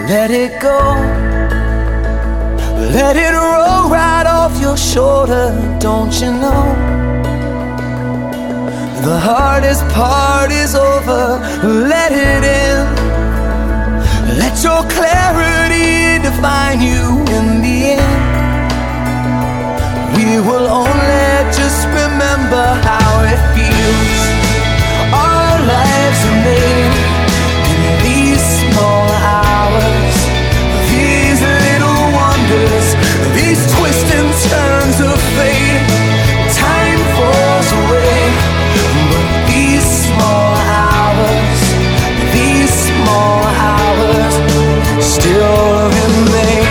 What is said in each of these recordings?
Let it go, let it roll right off your shoulder. Don't you know the hardest part is over? Let it in. Let your clarity define you in the end. We will only just remember how it feels. Our lives are made in these small hours, these little wonders, these twists and turns of fate. Time falls away, but these small hours, these small hours still remain.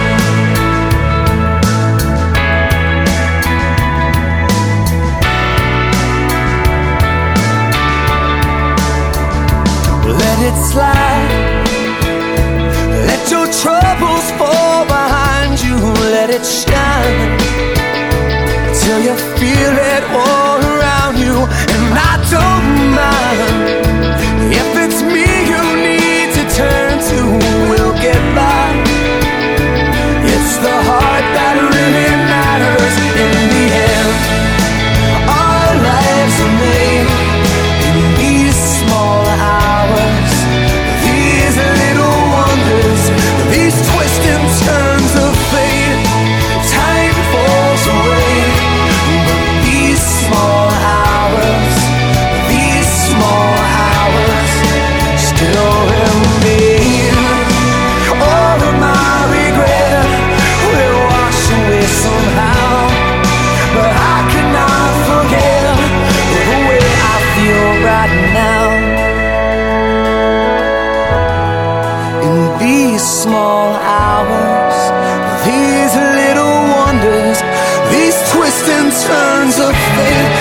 Let it slide, let your troubles fall behind you. Let it shine till you feel it all around you. And I don't mind if it's me you need to turn to. We'll get by. It's the heart that really matters in the end. Our lives are made in these small hours, these little wonders, these twists and turns of fate. Time falls away, but these small hours, these small hours still remain. All of my regret will wash away somehow, but I cannot forget the way I feel right now. In these small hours, these little wonders, these twists and turns of fate.